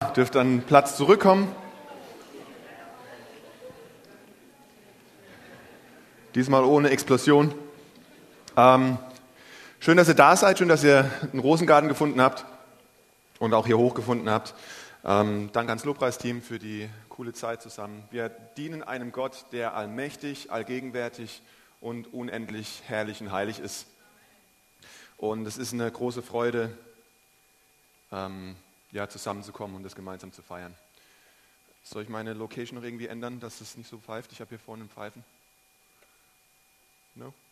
dürft an Platz zurückkommen. Diesmal ohne Explosion. Schön, dass ihr da seid, schön, dass ihr einen Rosengarten gefunden habt und auch hier hochgefunden habt. Danke ans Lobpreisteam für die coole Zeit zusammen. Wir dienen einem Gott, der allmächtig, allgegenwärtig und unendlich herrlich und heilig ist. Und es ist eine große Freude, zusammenzukommen und das gemeinsam zu feiern. Soll ich meine Location noch irgendwie ändern, dass es nicht so pfeift? Ich habe hier vorne ein Pfeifen. No?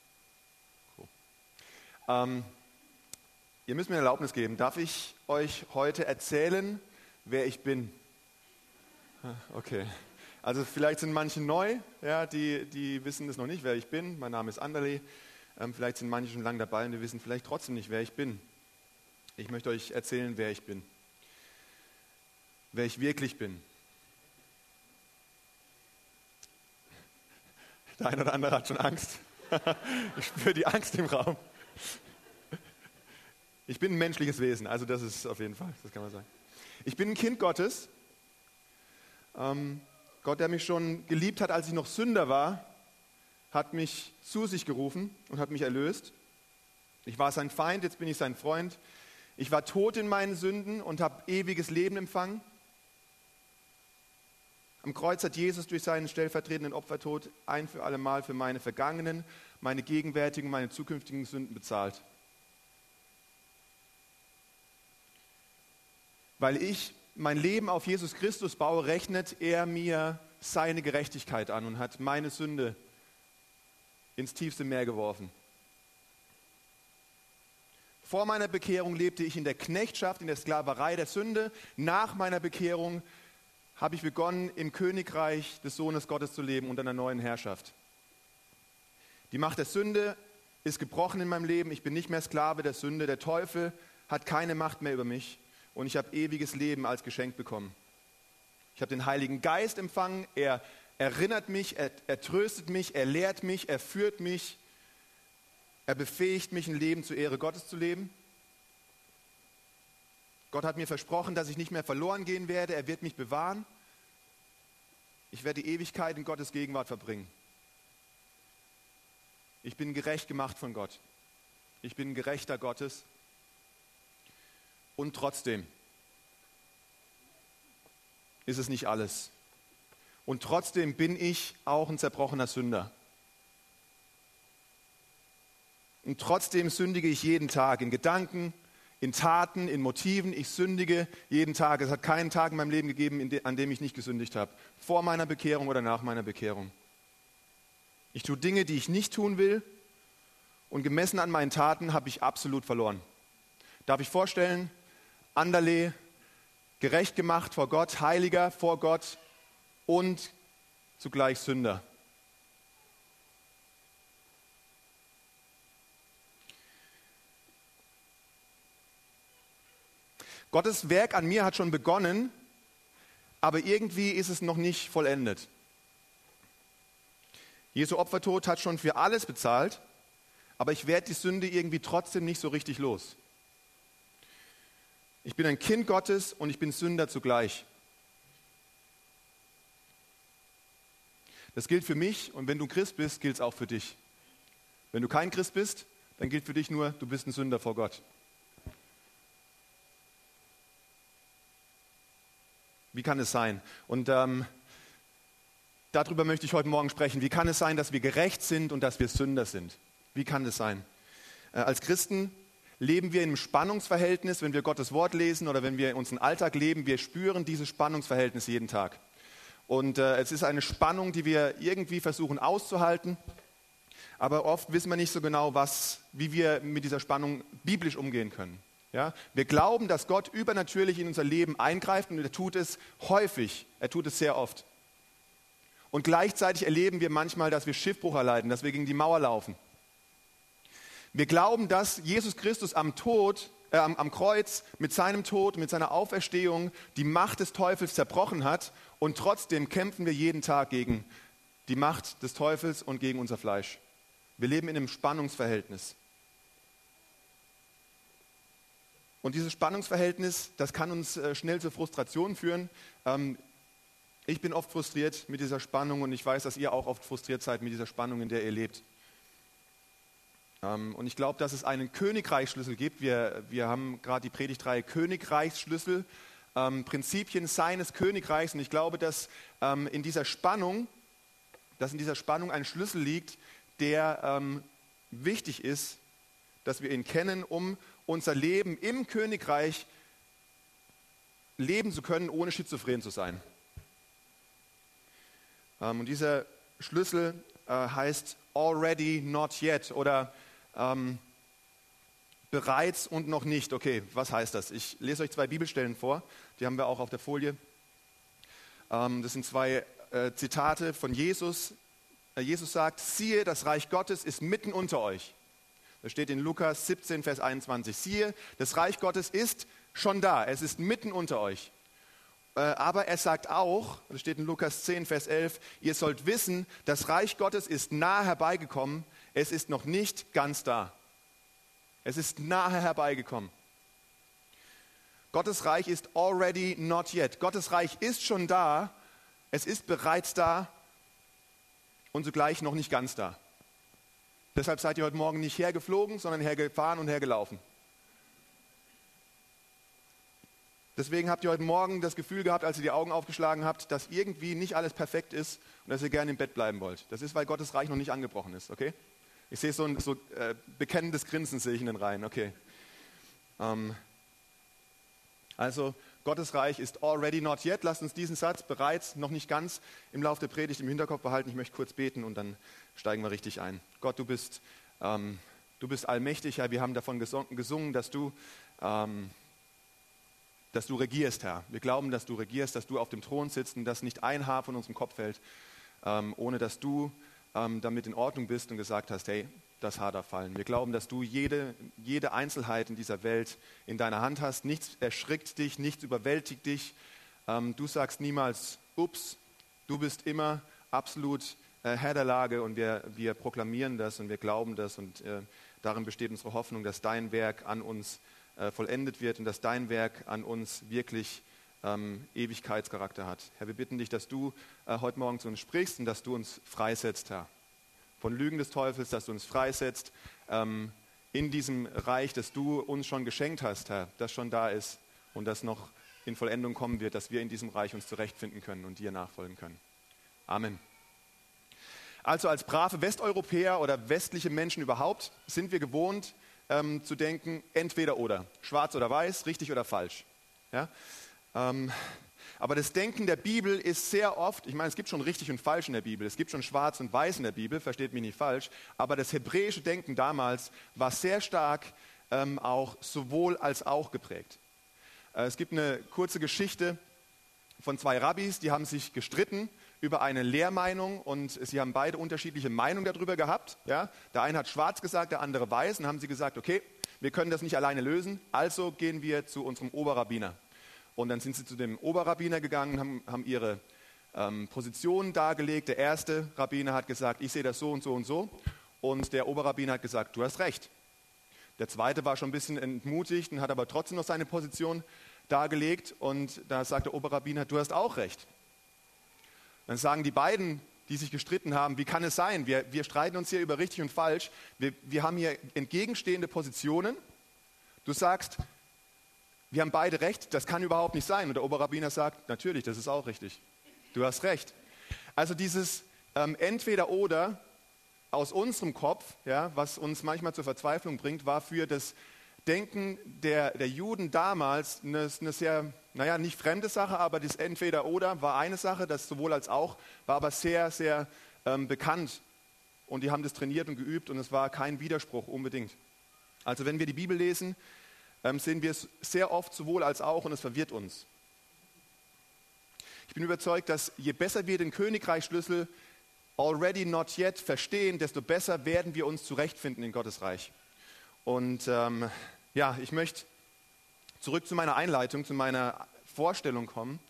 Cool. Ihr müsst mir eine Erlaubnis geben. Darf ich euch heute erzählen, wer ich bin? Okay. Also vielleicht sind manche neu, ja, die wissen das noch nicht, wer ich bin. Mein Name ist Anderle. Vielleicht sind manche schon lange dabei und die wissen vielleicht trotzdem nicht, wer ich bin. Ich möchte euch erzählen, wer ich bin. Wer ich wirklich bin. Der eine oder andere hat schon Angst. Ich spüre die Angst im Raum. Ich bin ein menschliches Wesen, also das ist auf jeden Fall, das kann man sagen. Ich bin ein Kind Gottes. Gott, der mich schon geliebt hat, als ich noch Sünder war, hat mich zu sich gerufen und hat mich erlöst. Ich war sein Feind, jetzt bin ich sein Freund. Ich war tot in meinen Sünden und habe ewiges Leben empfangen. Am Kreuz hat Jesus durch seinen stellvertretenden Opfertod ein für alle Mal für meine vergangenen, meine gegenwärtigen, meine zukünftigen Sünden bezahlt. Weil ich mein Leben auf Jesus Christus baue, rechnet er mir seine Gerechtigkeit an und hat meine Sünde ins tiefste Meer geworfen. Vor meiner Bekehrung lebte ich in der Knechtschaft, in der Sklaverei der Sünde. Nach meiner Bekehrung habe ich begonnen, im Königreich des Sohnes Gottes zu leben, unter einer neuen Herrschaft. Die Macht der Sünde ist gebrochen in meinem Leben. Ich bin nicht mehr Sklave der Sünde. Der Teufel hat keine Macht mehr über mich. Und ich habe ewiges Leben als Geschenk bekommen. Ich habe den Heiligen Geist empfangen. Er erinnert mich, er tröstet mich, er lehrt mich, er führt mich. Er befähigt mich, ein Leben zur Ehre Gottes zu leben. Gott hat mir versprochen, dass ich nicht mehr verloren gehen werde. Er wird mich bewahren. Ich werde die Ewigkeit in Gottes Gegenwart verbringen. Ich bin gerecht gemacht von Gott. Ich bin ein Gerechter Gottes. Und trotzdem ist es nicht alles. Und trotzdem bin ich auch ein zerbrochener Sünder. Und trotzdem sündige ich jeden Tag in Gedanken, in Taten, in Motiven. Ich sündige jeden Tag. Es hat keinen Tag in meinem Leben gegeben, an dem ich nicht gesündigt habe. Vor meiner Bekehrung oder nach meiner Bekehrung. Ich tue Dinge, die ich nicht tun will. Und gemessen an meinen Taten habe ich absolut verloren. Darf ich vorstellen, Anderle, gerecht gemacht vor Gott, Heiliger vor Gott und zugleich Sünder. Gottes Werk an mir hat schon begonnen, aber irgendwie ist es noch nicht vollendet. Jesu Opfertod hat schon für alles bezahlt, aber ich werde die Sünde irgendwie trotzdem nicht so richtig los. Ich bin ein Kind Gottes und ich bin Sünder zugleich. Das gilt für mich und wenn du Christ bist, gilt es auch für dich. Wenn du kein Christ bist, dann gilt für dich nur, du bist ein Sünder vor Gott. Wie kann es sein? Und darüber möchte ich heute Morgen sprechen. Wie kann es sein, dass wir gerecht sind und dass wir Sünder sind? Wie kann es sein? Als Christen leben wir in einem Spannungsverhältnis, wenn wir Gottes Wort lesen oder wenn wir unseren Alltag leben. Wir spüren dieses Spannungsverhältnis jeden Tag. Und es ist eine Spannung, die wir irgendwie versuchen auszuhalten. Aber oft wissen wir nicht so genau, wie wir mit dieser Spannung biblisch umgehen können. Ja? Wir glauben, dass Gott übernatürlich in unser Leben eingreift und er tut es häufig, er tut es sehr oft. Und gleichzeitig erleben wir manchmal, dass wir Schiffbruch erleiden, dass wir gegen die Mauer laufen. Wir glauben, dass Jesus Christus am Kreuz mit seinem Tod, mit seiner Auferstehung die Macht des Teufels zerbrochen hat und trotzdem kämpfen wir jeden Tag gegen die Macht des Teufels und gegen unser Fleisch. Wir leben in einem Spannungsverhältnis. Und dieses Spannungsverhältnis, das kann uns schnell zur Frustration führen. Ich bin oft frustriert mit dieser Spannung und ich weiß, dass ihr auch oft frustriert seid mit dieser Spannung, in der ihr lebt. Und ich glaube, dass es einen Königreichsschlüssel gibt. Wir haben gerade die Predigtreihe Königreichsschlüssel, Prinzipien seines Königreichs. Und ich glaube, dass in dieser Spannung ein Schlüssel liegt, der wichtig ist, dass wir ihn kennen, um unser Leben im Königreich leben zu können, ohne schizophren zu sein. Und dieser Schlüssel heißt already not yet oder bereits und noch nicht. Okay, was heißt das? Ich lese euch 2 Bibelstellen vor, die haben wir auch auf der Folie. Das sind 2 Zitate von Jesus. Jesus sagt, siehe, das Reich Gottes ist mitten unter euch. Das steht in Lukas 17, Vers 21. Siehe, das Reich Gottes ist schon da, es ist mitten unter euch. Aber er sagt auch, das steht in Lukas 10, Vers 11, ihr sollt wissen, das Reich Gottes ist nahe herbeigekommen, es ist noch nicht ganz da. Es ist nahe herbeigekommen. Gottes Reich ist already not yet. Gottes Reich ist schon da, es ist bereits da und zugleich noch nicht ganz da. Deshalb seid ihr heute Morgen nicht hergeflogen, sondern hergefahren und hergelaufen. Deswegen habt ihr heute Morgen das Gefühl gehabt, als ihr die Augen aufgeschlagen habt, dass irgendwie nicht alles perfekt ist und dass ihr gerne im Bett bleiben wollt. Das ist, weil Gottes Reich noch nicht angebrochen ist, okay? Ich sehe so ein bekennendes Grinsen sehe ich in den Reihen, okay. Also Gottes Reich ist already not yet. Lasst uns diesen Satz bereits noch nicht ganz im Laufe der Predigt im Hinterkopf behalten. Ich möchte kurz beten und dann steigen wir richtig ein. Gott, du bist allmächtig, Herr. Wir haben davon gesungen, dass du regierst, Herr. Wir glauben, dass du regierst, dass du auf dem Thron sitzt und dass nicht ein Haar von unserem Kopf fällt, ohne dass du damit in Ordnung bist und gesagt hast, hey, das Haar darf fallen. Wir glauben, dass du jede Einzelheit in dieser Welt in deiner Hand hast. Nichts erschrickt dich, nichts überwältigt dich. Du sagst niemals, ups, du bist immer absolut Herr der Lage und wir proklamieren das und wir glauben das und darin besteht unsere Hoffnung, dass dein Werk an uns vollendet wird und dass dein Werk an uns wirklich Ewigkeitscharakter hat. Herr, wir bitten dich, dass du heute Morgen zu uns sprichst und dass du uns freisetzt, Herr. Von Lügen des Teufels, dass du uns freisetzt in diesem Reich, das du uns schon geschenkt hast, Herr, das schon da ist und das noch in Vollendung kommen wird, dass wir in diesem Reich uns zurechtfinden können und dir nachfolgen können. Amen. Also als brave Westeuropäer oder westliche Menschen überhaupt sind wir gewohnt zu denken, entweder oder, schwarz oder weiß, richtig oder falsch. Ja? Aber das Denken der Bibel ist sehr oft, ich meine, es gibt schon richtig und falsch in der Bibel, es gibt schon schwarz und weiß in der Bibel, versteht mich nicht falsch, aber das hebräische Denken damals war sehr stark auch sowohl als auch geprägt. Es gibt eine kurze Geschichte von 2 Rabbis, die haben sich gestritten über eine Lehrmeinung und sie haben beide unterschiedliche Meinungen darüber gehabt. Ja? Der eine hat schwarz gesagt, der andere weiß und haben sie gesagt, okay, wir können das nicht alleine lösen, also gehen wir zu unserem Oberrabbiner. Und dann sind sie zu dem Oberrabbiner gegangen, haben ihre Positionen dargelegt. Der erste Rabbiner hat gesagt, ich sehe das so und so und so. Und der Oberrabbiner hat gesagt, du hast recht. Der zweite war schon ein bisschen entmutigt und hat aber trotzdem noch seine Position dargelegt. Und da sagt der Oberrabbiner, du hast auch recht. Dann sagen die beiden, die sich gestritten haben, wie kann es sein? Wir streiten uns hier über richtig und falsch. Wir haben hier entgegenstehende Positionen. Du sagst, wir haben beide recht, das kann überhaupt nicht sein. Und der Oberrabbiner sagt, natürlich, das ist auch richtig. Du hast recht. Also dieses Entweder-Oder aus unserem Kopf, ja, was uns manchmal zur Verzweiflung bringt, war für das Denken der Juden damals eine sehr, nicht fremde Sache, aber das Entweder-Oder war eine Sache, das sowohl als auch, war aber sehr, sehr bekannt. Und die haben das trainiert und geübt und es war kein Widerspruch unbedingt. Also wenn wir die Bibel lesen, sehen wir es sehr oft sowohl als auch und es verwirrt uns. Ich bin überzeugt, dass je besser wir den Königreichsschlüssel already not yet verstehen, desto besser werden wir uns zurechtfinden in Gottes Reich. Und ich möchte zurück zu meiner Einleitung, zu meiner Vorstellung kommen.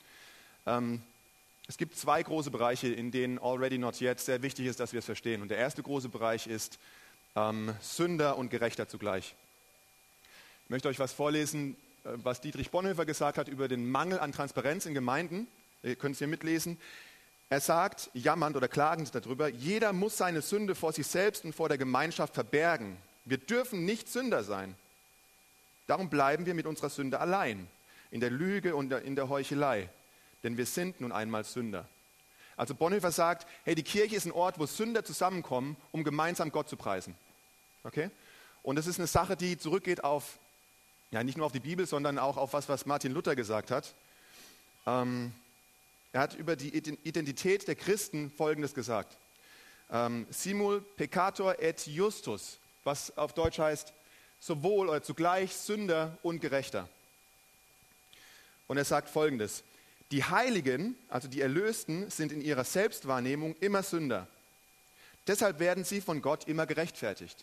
Es gibt 2 große Bereiche, in denen already not yet sehr wichtig ist, dass wir es verstehen. Und der erste große Bereich ist Sünder und Gerechter zugleich. Ich möchte euch was vorlesen, was Dietrich Bonhoeffer gesagt hat über den Mangel an Transparenz in Gemeinden. Ihr könnt es hier mitlesen. Er sagt, jammernd oder klagend darüber, jeder muss seine Sünde vor sich selbst und vor der Gemeinschaft verbergen. Wir dürfen nicht Sünder sein. Darum bleiben wir mit unserer Sünde allein, in der Lüge und in der Heuchelei. Denn wir sind nun einmal Sünder. Also Bonhoeffer sagt, hey, die Kirche ist ein Ort, wo Sünder zusammenkommen, um gemeinsam Gott zu preisen. Okay? Und das ist eine Sache, die zurückgeht auf, ja, nicht nur auf die Bibel, sondern auch auf was Martin Luther gesagt hat. Er hat über die Identität der Christen Folgendes gesagt. Simul peccator et justus, was auf Deutsch heißt, sowohl oder zugleich Sünder und Gerechter. Und er sagt Folgendes. Die Heiligen, also die Erlösten, sind in ihrer Selbstwahrnehmung immer Sünder. Deshalb werden sie von Gott immer gerechtfertigt.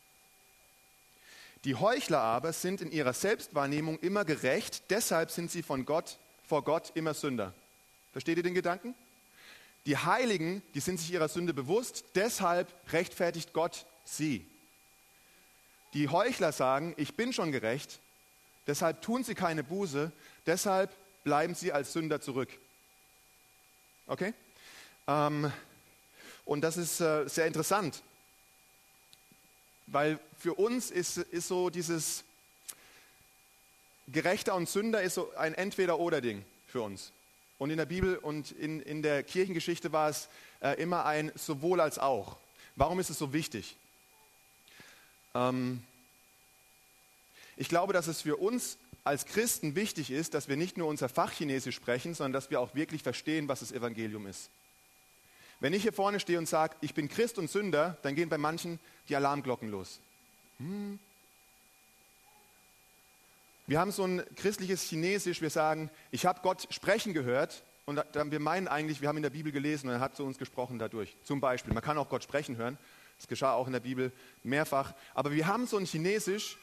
Die Heuchler aber sind in ihrer Selbstwahrnehmung immer gerecht, deshalb sind sie vor Gott immer Sünder. Versteht ihr den Gedanken? Die Heiligen, die sind sich ihrer Sünde bewusst, deshalb rechtfertigt Gott sie. Die Heuchler sagen, ich bin schon gerecht, deshalb tun sie keine Buße, deshalb bleiben sie als Sünder zurück. Okay? Und das ist sehr interessant, weil für uns ist so dieses Gerechter und Sünder ist so ein Entweder-oder-Ding für uns. Und in der Bibel und in der Kirchengeschichte war es immer ein sowohl als auch. Warum ist es so wichtig? Ich glaube, dass es für uns als Christen wichtig ist, dass wir nicht nur unser Fachchinesisch sprechen, sondern dass wir auch wirklich verstehen, was das Evangelium ist. Wenn ich hier vorne stehe und sage, ich bin Christ und Sünder, dann gehen bei manchen die Alarmglocken los. Wir haben so ein christliches Chinesisch, wir sagen, ich habe Gott sprechen gehört und wir meinen eigentlich, wir haben in der Bibel gelesen und er hat zu uns gesprochen dadurch. Zum Beispiel, man kann auch Gott sprechen hören, das geschah auch in der Bibel mehrfach, aber wir haben so ein Chinesisch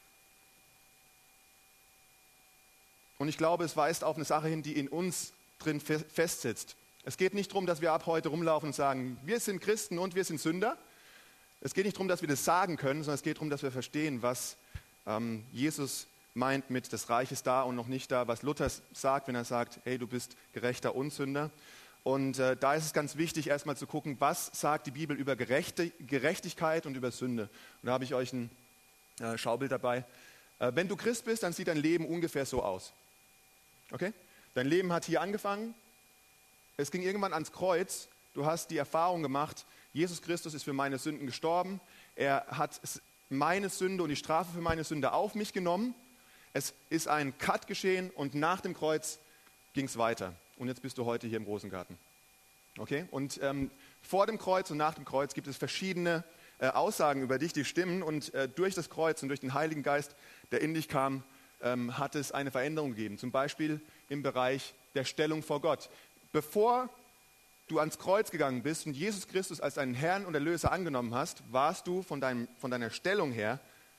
und ich glaube, es weist auf eine Sache hin, die in uns drin festsitzt. Es geht nicht darum, dass wir ab heute rumlaufen und sagen, wir sind Christen und wir sind Sünder. Es geht nicht darum, dass wir das sagen können, sondern es geht darum, dass wir verstehen, was Jesus meint mit das Reich ist da und noch nicht da, was Luther sagt, wenn er sagt, hey, du bist Gerechter und Sünder. Und da ist es ganz wichtig, erstmal zu gucken, was sagt die Bibel über Gerechtigkeit und über Sünde. Und da habe ich euch ein Schaubild dabei. Wenn du Christ bist, dann sieht dein Leben ungefähr so aus. Okay? Dein Leben hat hier angefangen. Es ging irgendwann ans Kreuz. Du hast die Erfahrung gemacht, Jesus Christus ist für meine Sünden gestorben. Er hat meine Sünde und die Strafe für meine Sünde auf mich genommen. Es ist ein Cut geschehen und nach dem Kreuz ging es weiter. Und jetzt bist du heute hier im Rosengarten. Okay? Und vor dem Kreuz und nach dem Kreuz gibt es verschiedene Aussagen über dich, die stimmen. Und durch das Kreuz und durch den Heiligen Geist, der in dich kam, hat es eine Veränderung gegeben. Zum Beispiel im Bereich der Stellung vor Gott. Bevor du ans Kreuz gegangen bist und Jesus Christus als deinen Herrn und Erlöser angenommen hast, warst du von deiner Stellung her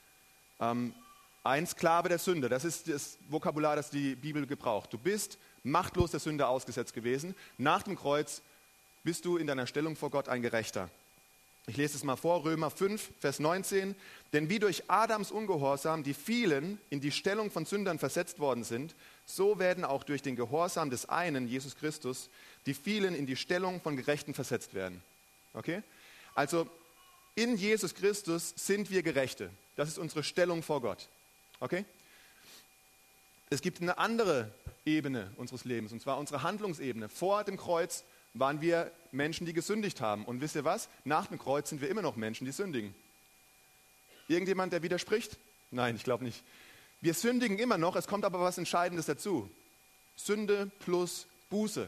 ein Sklave der Sünde. Das ist das Vokabular, das die Bibel gebraucht. Du bist machtlos der Sünde ausgesetzt gewesen. Nach dem Kreuz bist du in deiner Stellung vor Gott ein Gerechter. Ich lese es mal vor, Römer 5, Vers 19. Denn wie durch Adams Ungehorsam die vielen in die Stellung von Sündern versetzt worden sind, so werden auch durch den Gehorsam des einen, Jesus Christus, die vielen in die Stellung von Gerechten versetzt werden. Okay? Also in Jesus Christus sind wir Gerechte. Das ist unsere Stellung vor Gott. Okay? Es gibt eine andere Ebene unseres Lebens, und zwar unsere Handlungsebene. Vor dem Kreuz waren wir Menschen, die gesündigt haben. Und wisst ihr was? Nach dem Kreuz sind wir immer noch Menschen, die sündigen. Irgendjemand, der widerspricht? Nein, ich glaube nicht. Wir sündigen immer noch, es kommt aber was Entscheidendes dazu. Sünde plus Buße.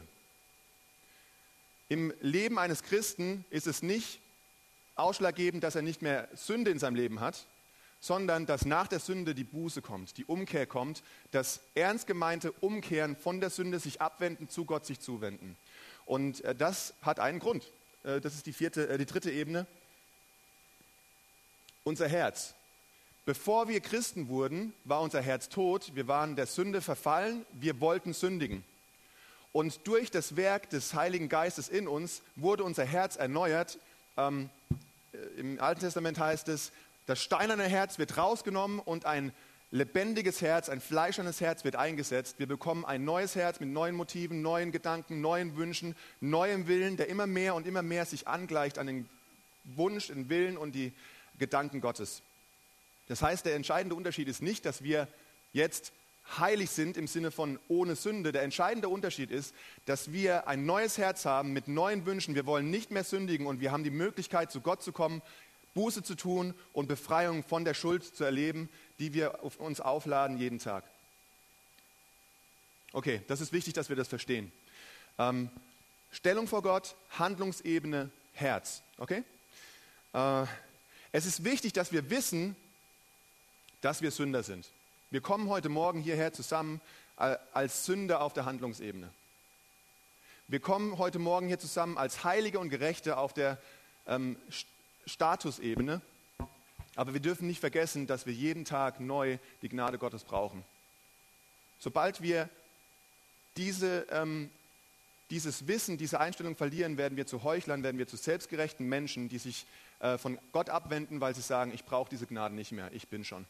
Im Leben eines Christen ist es nicht ausschlaggebend, dass er nicht mehr Sünde in seinem Leben hat, sondern dass nach der Sünde die Buße kommt, die Umkehr kommt, das ernst gemeinte Umkehren von der Sünde, sich abwenden, zu Gott sich zuwenden. Und das hat einen Grund. Das ist die dritte Ebene. Unser Herz. Bevor wir Christen wurden, war unser Herz tot. Wir waren der Sünde verfallen. Wir wollten sündigen. Und durch das Werk des Heiligen Geistes in uns wurde unser Herz erneuert. Im Alten Testament heißt es, das steinerne Herz wird rausgenommen und ein lebendiges Herz, ein fleischernes Herz wird eingesetzt. Wir bekommen ein neues Herz mit neuen Motiven, neuen Gedanken, neuen Wünschen, neuem Willen, der immer mehr und immer mehr sich angleicht an den Wunsch, den Willen und die Gedanken Gottes. Das heißt, der entscheidende Unterschied ist nicht, dass wir jetzt heilig sind im Sinne von ohne Sünde. Der entscheidende Unterschied ist, dass wir ein neues Herz haben mit neuen Wünschen. Wir wollen nicht mehr sündigen und wir haben die Möglichkeit, zu Gott zu kommen, Buße zu tun und Befreiung von der Schuld zu erleben, die wir auf uns aufladen jeden Tag. Okay, das ist wichtig, dass wir das verstehen. Stellung vor Gott, Handlungsebene, Herz. Okay? Es ist wichtig, dass wir wissen, dass wir Sünder sind. Wir kommen heute Morgen hierher zusammen als Sünder auf der Handlungsebene. Wir kommen heute Morgen hier zusammen als Heilige und Gerechte auf der Statusebene. Aber wir dürfen nicht vergessen, dass wir jeden Tag neu die Gnade Gottes brauchen. Sobald wir dieses Wissen, diese Einstellung verlieren, werden wir zu Heuchlern, werden wir zu selbstgerechten Menschen, die sich von Gott abwenden, weil sie sagen, ich brauche diese Gnade nicht mehr, ich bin schon.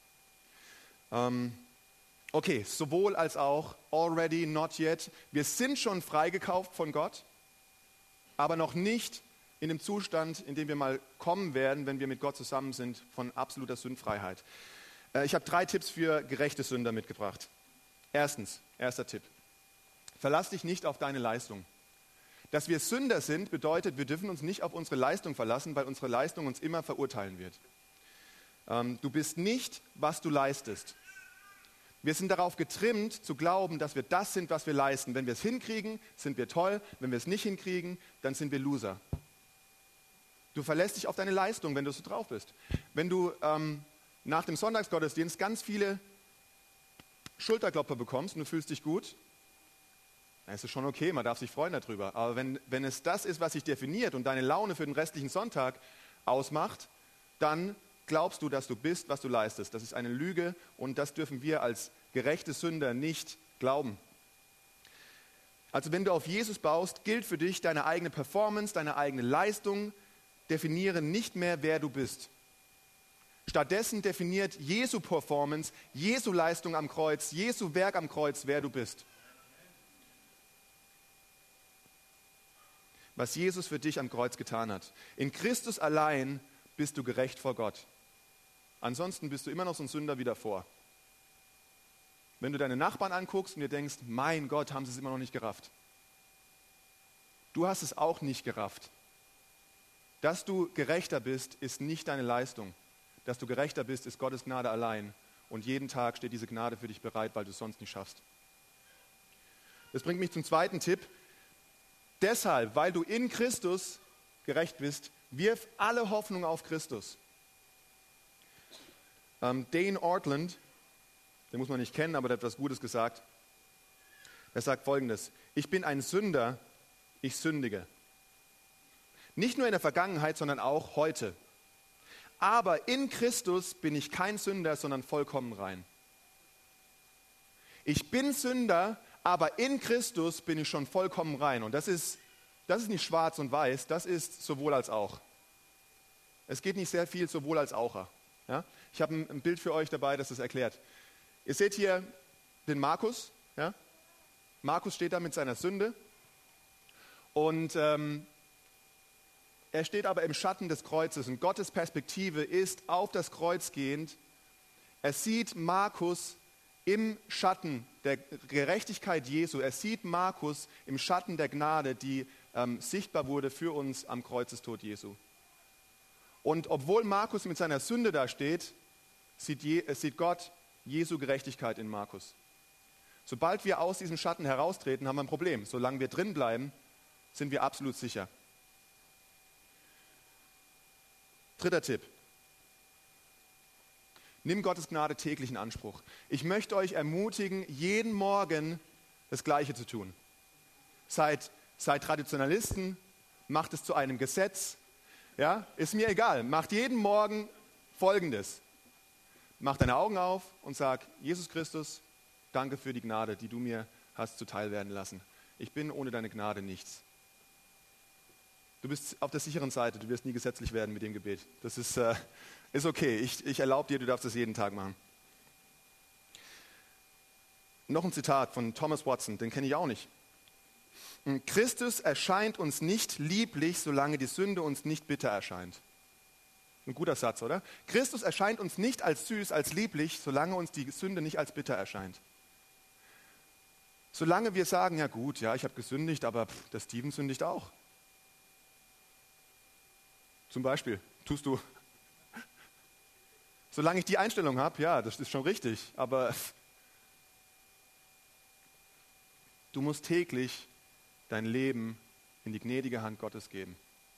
Okay, sowohl als auch, already, not yet. Wir sind schon freigekauft von Gott, aber noch nicht in dem Zustand, in dem wir mal kommen werden, wenn wir mit Gott zusammen sind, von absoluter Sündfreiheit. Ich habe 3 Tipps für gerechte Sünder mitgebracht. Erster Tipp. Verlass dich nicht auf deine Leistung. Dass wir Sünder sind, bedeutet, wir dürfen uns nicht auf unsere Leistung verlassen, weil unsere Leistung uns immer verurteilen wird. Du bist nicht, was du leistest. Wir sind darauf getrimmt, zu glauben, dass wir das sind, was wir leisten. Wenn wir es hinkriegen, sind wir toll. Wenn wir es nicht hinkriegen, dann sind wir Loser. Du verlässt dich auf deine Leistung, wenn du so drauf bist. Wenn du nach dem Sonntagsgottesdienst ganz viele Schulterklopfer bekommst und du fühlst dich gut, dann ist es schon okay, man darf sich freuen darüber. Aber wenn es das ist, was sich definiert und deine Laune für den restlichen Sonntag ausmacht, dann glaubst du, dass du bist, was du leistest. Das ist eine Lüge und das dürfen wir als gerechte Sünder nicht glauben. Also wenn du auf Jesus baust, gilt für dich deine eigene Performance, deine eigene Leistung, definieren nicht mehr, wer du bist. Stattdessen definiert Jesu Performance, Jesu Leistung am Kreuz, Jesu Werk am Kreuz, wer du bist. Was Jesus für dich am Kreuz getan hat. In Christus allein bist du gerecht vor Gott. Ansonsten bist du immer noch so ein Sünder wie davor. Wenn du deine Nachbarn anguckst und dir denkst, mein Gott, haben sie es immer noch nicht gerafft. Du hast es auch nicht gerafft. Dass du gerechter bist, ist nicht deine Leistung. Dass du gerechter bist, ist Gottes Gnade allein. Und jeden Tag steht diese Gnade für dich bereit, weil du es sonst nicht schaffst. Das bringt mich zum zweiten Tipp. Deshalb, weil du in Christus gerecht bist, wirf alle Hoffnung auf Christus. Dane Ortland, den muss man nicht kennen, aber der hat etwas Gutes gesagt. Er sagt Folgendes: Ich bin ein Sünder, ich sündige. Nicht nur in der Vergangenheit, sondern auch heute. Aber in Christus bin ich kein Sünder, sondern vollkommen rein. Ich bin Sünder, aber in Christus bin ich schon vollkommen rein. Und das ist nicht schwarz und weiß, das ist sowohl als auch. Es geht nicht sehr viel sowohl als auch. Ja? Ich habe ein Bild für euch dabei, das erklärt. Ihr seht hier den Markus. Ja? Markus steht da mit seiner Sünde. Und er steht aber im Schatten des Kreuzes. Und Gottes Perspektive ist auf das Kreuz gehend. Er sieht Markus im Schatten der Gerechtigkeit Jesu. Er sieht Markus im Schatten der Gnade, die sichtbar wurde für uns am Kreuzestod Jesu. Und obwohl Markus mit seiner Sünde da steht, sieht Gott Jesu Gerechtigkeit in Markus. Sobald wir aus diesem Schatten heraustreten, haben wir ein Problem. Solange wir drin bleiben, sind wir absolut sicher. Dritter Tipp. Nimm Gottes Gnade täglich in Anspruch. Ich möchte euch ermutigen, jeden Morgen das Gleiche zu tun. Seid Traditionalisten, macht es zu einem Gesetz. Ja, ist mir egal. Macht jeden Morgen Folgendes. Mach deine Augen auf und sag: Jesus Christus, danke für die Gnade, die du mir hast zuteil werden lassen. Ich bin ohne deine Gnade nichts. Du bist auf der sicheren Seite, du wirst nie gesetzlich werden mit dem Gebet. Das ist okay. Ich erlaube dir, du darfst das jeden Tag machen. Noch ein Zitat von Thomas Watson, den kenne ich auch nicht. Christus erscheint uns nicht lieblich, solange die Sünde uns nicht bitter erscheint. Ein guter Satz, oder? Christus erscheint uns nicht als süß, als lieblich, solange uns die Sünde nicht als bitter erscheint. Solange wir sagen, ja gut, ja, ich habe gesündigt, aber der Steven sündigt auch. Zum Beispiel, tust du. Solange ich die Einstellung habe, ja, das ist schon richtig, aber du musst täglich dein Leben in die gnädige Hand Gottes geben.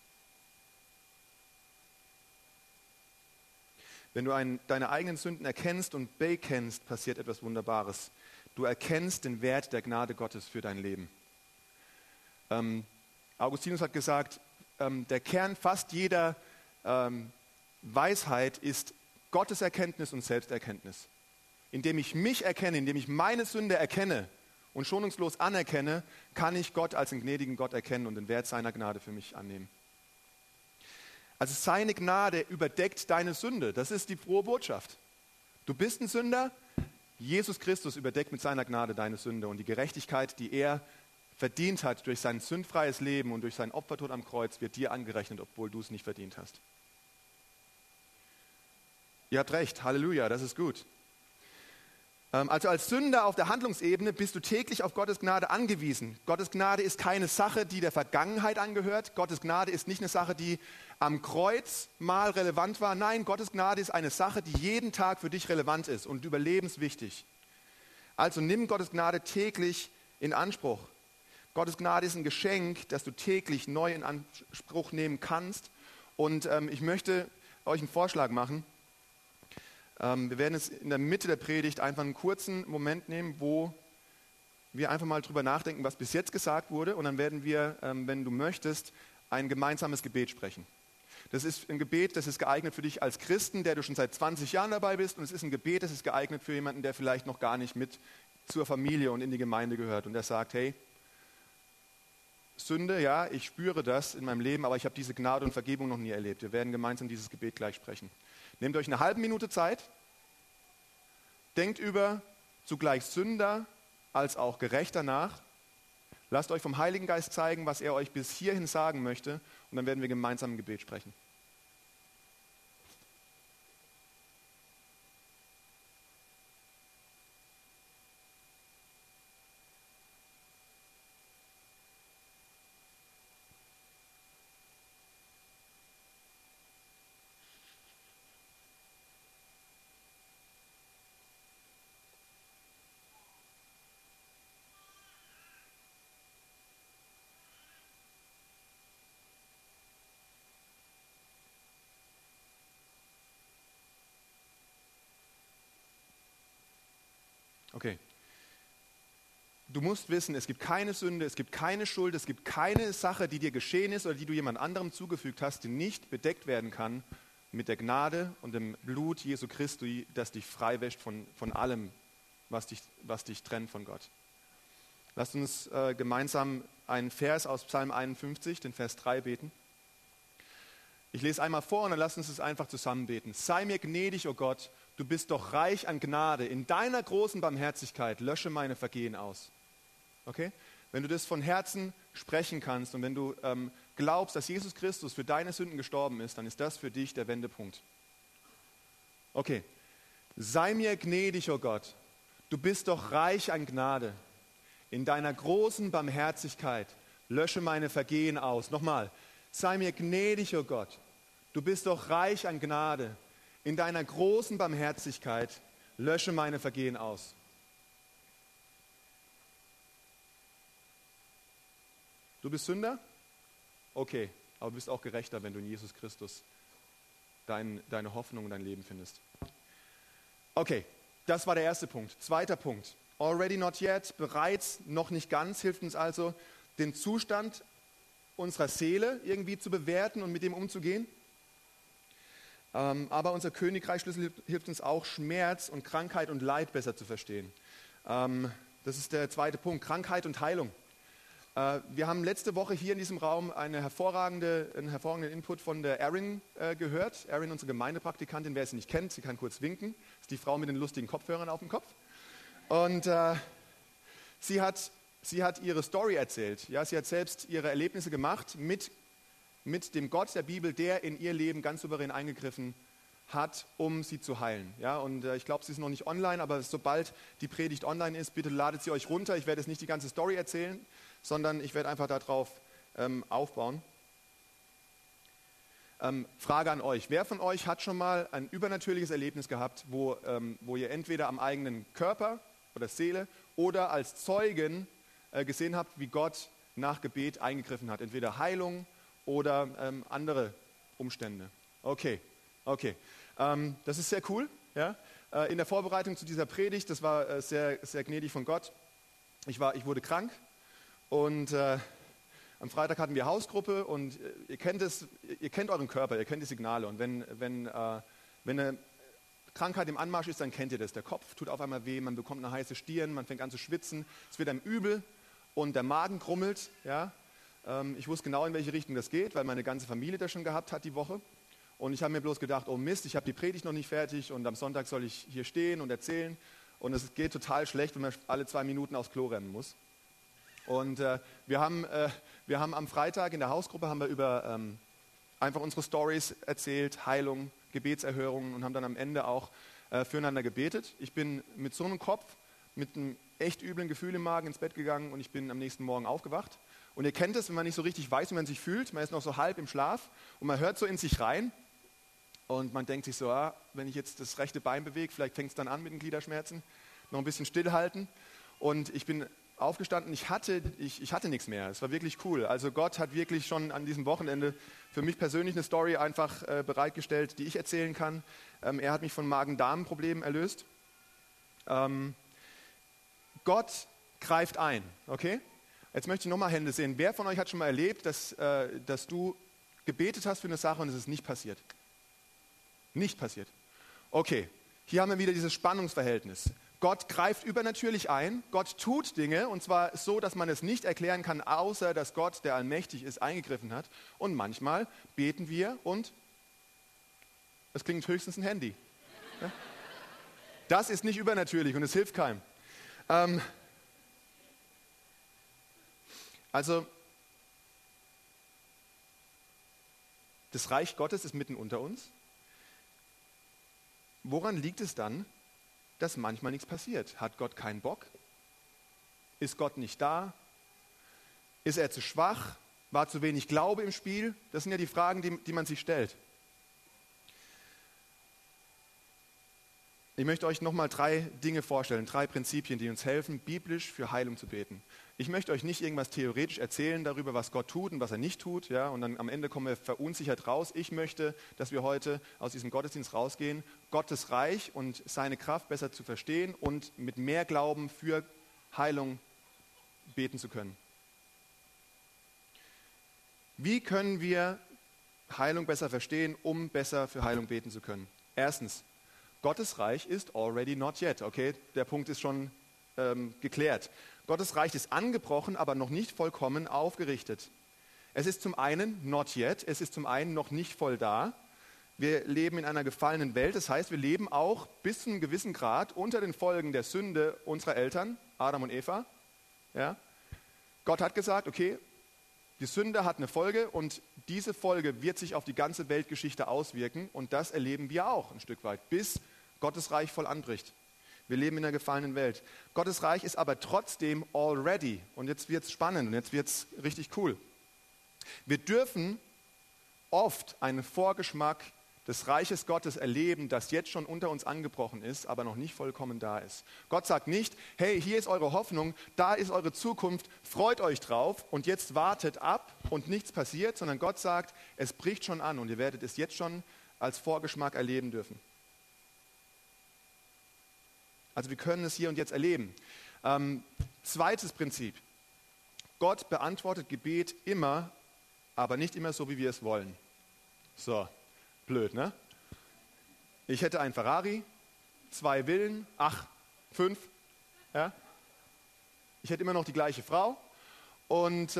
Wenn du deine eigenen Sünden erkennst und bekennst, passiert etwas Wunderbares. Du erkennst den Wert der Gnade Gottes für dein Leben. Augustinus hat gesagt, der Kern fast jeder Weisheit ist Gottes Erkenntnis und Selbsterkenntnis. Indem ich mich erkenne, indem ich meine Sünde erkenne und schonungslos anerkenne, kann ich Gott als den gnädigen Gott erkennen und den Wert seiner Gnade für mich annehmen. Also seine Gnade überdeckt deine Sünde. Das ist die frohe Botschaft. Du bist ein Sünder, Jesus Christus überdeckt mit seiner Gnade deine Sünde und die Gerechtigkeit, die er verdient hat durch sein sündfreies Leben und durch sein Opfertod am Kreuz, wird dir angerechnet, obwohl du es nicht verdient hast. Ihr habt recht, Halleluja, das ist gut. Also als Sünder auf der Handlungsebene bist du täglich auf Gottes Gnade angewiesen. Gottes Gnade ist keine Sache, die der Vergangenheit angehört. Gottes Gnade ist nicht eine Sache, die am Kreuz mal relevant war. Nein, Gottes Gnade ist eine Sache, die jeden Tag für dich relevant ist und überlebenswichtig. Also nimm Gottes Gnade täglich in Anspruch. Gottes Gnade ist ein Geschenk, das du täglich neu in Anspruch nehmen kannst. Und ich möchte euch einen Vorschlag machen. Wir werden jetzt in der Mitte der Predigt einfach einen kurzen Moment nehmen, wo wir einfach mal drüber nachdenken, was bis jetzt gesagt wurde. Und dann werden wir, wenn du möchtest, ein gemeinsames Gebet sprechen. Das ist ein Gebet, das ist geeignet für dich als Christen, der du schon seit 20 Jahren dabei bist. Und es ist ein Gebet, das ist geeignet für jemanden, der vielleicht noch gar nicht mit zur Familie und in die Gemeinde gehört. Und der sagt, hey, Sünde, ja, ich spüre das in meinem Leben, aber ich habe diese Gnade und Vergebung noch nie erlebt. Wir werden gemeinsam dieses Gebet gleich sprechen. Nehmt euch eine halbe Minute Zeit, denkt über zugleich Sünder als auch Gerechter nach. Lasst euch vom Heiligen Geist zeigen, was er euch bis hierhin sagen möchte und dann werden wir gemeinsam ein Gebet sprechen. Okay. Du musst wissen, es gibt keine Sünde, es gibt keine Schuld, es gibt keine Sache, die dir geschehen ist oder die du jemand anderem zugefügt hast, die nicht bedeckt werden kann mit der Gnade und dem Blut Jesu Christi, das dich freiwäscht von allem, was dich trennt von Gott. Lasst uns gemeinsam einen Vers aus Psalm 51, den Vers 3 beten. Ich lese einmal vor und dann lasst uns es einfach zusammen beten. Sei mir gnädig, o Gott, du bist doch reich an Gnade. In deiner großen Barmherzigkeit lösche meine Vergehen aus. Okay? Wenn du das von Herzen sprechen kannst und wenn du glaubst, dass Jesus Christus für deine Sünden gestorben ist, dann ist das für dich der Wendepunkt. Okay. Sei mir gnädig, o Gott, du bist doch reich an Gnade. In deiner großen Barmherzigkeit lösche meine Vergehen aus. Nochmal. Sei mir gnädig, o Gott, du bist doch reich an Gnade. In deiner großen Barmherzigkeit lösche meine Vergehen aus. Du bist Sünder? Okay, aber du bist auch Gerechter, wenn du in Jesus Christus deine Hoffnung und dein Leben findest. Okay, das war der erste Punkt. Zweiter Punkt. Already not yet, bereits noch nicht ganz, hilft uns also, den Zustand unserer Seele irgendwie zu bewerten und mit dem umzugehen. Aber unser Königreichsschlüssel hilft uns auch, Schmerz und Krankheit und Leid besser zu verstehen. Das ist der zweite Punkt, Krankheit und Heilung. Wir haben letzte Woche hier in diesem Raum einen hervorragenden Input von der Erin gehört. Erin, unsere Gemeindepraktikantin, wer sie nicht kennt, sie kann kurz winken. Das ist die Frau mit den lustigen Kopfhörern auf dem Kopf. Und sie hat ihre Story erzählt. Ja, sie hat selbst ihre Erlebnisse gemacht mit dem Gott der Bibel, der in ihr Leben ganz souverän eingegriffen hat, um sie zu heilen. Ja, und ich glaube, sie ist noch nicht online, aber sobald die Predigt online ist, bitte ladet sie euch runter. Ich werde jetzt nicht die ganze Story erzählen, sondern ich werde einfach darauf aufbauen. Frage an euch. Wer von euch hat schon mal ein übernatürliches Erlebnis gehabt, wo ihr entweder am eigenen Körper oder Seele oder als Zeugen gesehen habt, wie Gott nach Gebet eingegriffen hat? Entweder Heilung oder andere Umstände. Okay. Das ist sehr cool. Ja? In der Vorbereitung zu dieser Predigt, das war sehr, sehr gnädig von Gott. Ich wurde krank und am Freitag hatten wir Hausgruppe und ihr kennt euren Körper, ihr kennt die Signale. Und wenn eine Krankheit im Anmarsch ist, dann kennt ihr das. Der Kopf tut auf einmal weh, man bekommt eine heiße Stirn, man fängt an zu schwitzen, es wird einem übel und der Magen grummelt. Ja? Ich wusste genau, in welche Richtung das geht, weil meine ganze Familie das schon gehabt hat die Woche. Und ich habe mir bloß gedacht, oh Mist, ich habe die Predigt noch nicht fertig und am Sonntag soll ich hier stehen und erzählen. Und es geht total schlecht, wenn man alle 2 Minuten aufs Klo rennen muss. Und wir haben am Freitag in der Hausgruppe über einfach unsere Stories erzählt, Heilung, Gebetserhörungen und haben dann am Ende auch füreinander gebetet. Ich bin mit so einem Kopf, mit einem echt üblen Gefühl im Magen ins Bett gegangen und ich bin am nächsten Morgen aufgewacht. Und ihr kennt es, wenn man nicht so richtig weiß, wie man sich fühlt, man ist noch so halb im Schlaf und man hört so in sich rein und man denkt sich so, wenn ich jetzt das rechte Bein bewege, vielleicht fängt es dann an mit den Gliederschmerzen, noch ein bisschen stillhalten. Und ich bin aufgestanden, ich hatte nichts mehr. Es war wirklich cool. Also Gott hat wirklich schon an diesem Wochenende für mich persönlich eine Story einfach bereitgestellt, die ich erzählen kann. Er hat mich von Magen-Darm-Problemen erlöst. Gott greift ein, okay? Jetzt möchte ich nochmal Hände sehen. Wer von euch hat schon mal erlebt, dass du gebetet hast für eine Sache und es ist nicht passiert? Nicht passiert. Okay, hier haben wir wieder dieses Spannungsverhältnis. Gott greift übernatürlich ein, Gott tut Dinge und zwar so, dass man es nicht erklären kann, außer dass Gott, der allmächtig ist, eingegriffen hat. Und manchmal beten wir und es klingt höchstens ein Handy. Ja? Das ist nicht übernatürlich und es hilft keinem. Also, das Reich Gottes ist mitten unter uns. Woran liegt es dann, dass manchmal nichts passiert? Hat Gott keinen Bock? Ist Gott nicht da? Ist er zu schwach? War zu wenig Glaube im Spiel? Das sind ja die Fragen, die man sich stellt. Ich möchte euch nochmal 3 Dinge vorstellen, 3 Prinzipien, die uns helfen, biblisch für Heilung zu beten. Ich möchte euch nicht irgendwas theoretisch erzählen darüber, was Gott tut und was er nicht tut, ja, und dann am Ende kommen wir verunsichert raus. Ich möchte, dass wir heute aus diesem Gottesdienst rausgehen, Gottes Reich und seine Kraft besser zu verstehen und mit mehr Glauben für Heilung beten zu können. Wie können wir Heilung besser verstehen, um besser für Heilung beten zu können? Erstens, Gottes Reich ist already not yet. Okay, der Punkt ist schon geklärt. Gottes Reich ist angebrochen, aber noch nicht vollkommen aufgerichtet. Es ist zum einen not yet, es ist zum einen noch nicht voll da. Wir leben in einer gefallenen Welt, das heißt, wir leben auch bis zu einem gewissen Grad unter den Folgen der Sünde unserer Eltern, Adam und Eva. Ja? Gott hat gesagt, okay, die Sünde hat eine Folge und diese Folge wird sich auf die ganze Weltgeschichte auswirken und das erleben wir auch ein Stück weit, bis Gottes Reich voll anbricht. Wir leben in einer gefallenen Welt. Gottes Reich ist aber trotzdem already. Und jetzt wird es spannend und jetzt wird es richtig cool. Wir dürfen oft einen Vorgeschmack des Reiches Gottes erleben, das jetzt schon unter uns angebrochen ist, aber noch nicht vollkommen da ist. Gott sagt nicht, hey, hier ist eure Hoffnung, da ist eure Zukunft, freut euch drauf und jetzt wartet ab und nichts passiert, sondern Gott sagt, es bricht schon an und ihr werdet es jetzt schon als Vorgeschmack erleben dürfen. Also wir können es hier und jetzt erleben. Zweites Prinzip. Gott beantwortet Gebet immer, aber nicht immer so, wie wir es wollen. So, blöd, ne? Ich hätte einen Ferrari, 2 Villen, 5. Ja? Ich hätte immer noch die gleiche Frau und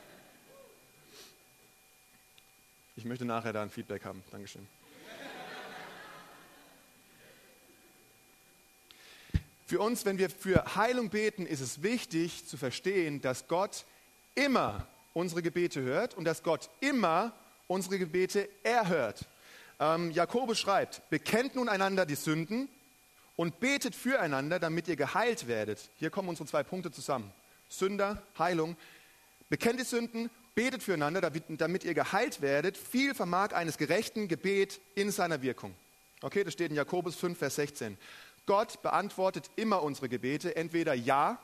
ich möchte nachher da ein Feedback haben. Dankeschön. Für uns, wenn wir für Heilung beten, ist es wichtig zu verstehen, dass Gott immer unsere Gebete hört und dass Gott immer unsere Gebete erhört. Jakobus schreibt, bekennt nun einander die Sünden und betet füreinander, damit ihr geheilt werdet. Hier kommen unsere 2 Punkte zusammen. Sünder, Heilung. Bekennt die Sünden, betet füreinander, damit ihr geheilt werdet. Viel vermag eines gerechten Gebet in seiner Wirkung. Okay, das steht in Jakobus 5, Vers 16. Gott beantwortet immer unsere Gebete, entweder ja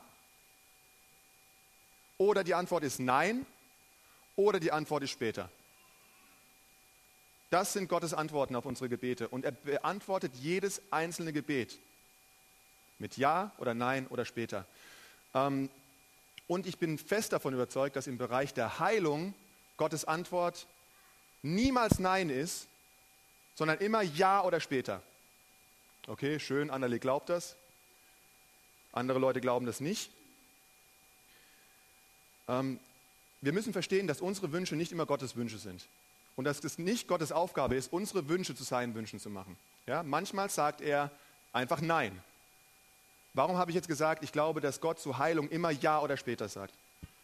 oder die Antwort ist nein oder die Antwort ist später. Das sind Gottes Antworten auf unsere Gebete und er beantwortet jedes einzelne Gebet mit ja oder nein oder später. Und ich bin fest davon überzeugt, dass im Bereich der Heilung Gottes Antwort niemals nein ist, sondern immer ja oder später. Okay, schön, Annerle glaubt das. Andere Leute glauben das nicht. Wir müssen verstehen, dass unsere Wünsche nicht immer Gottes Wünsche sind. Und dass es nicht Gottes Aufgabe ist, unsere Wünsche zu seinen Wünschen zu machen. Ja, manchmal sagt er einfach Nein. Warum habe ich jetzt gesagt, ich glaube, dass Gott zur Heilung immer Ja oder später sagt?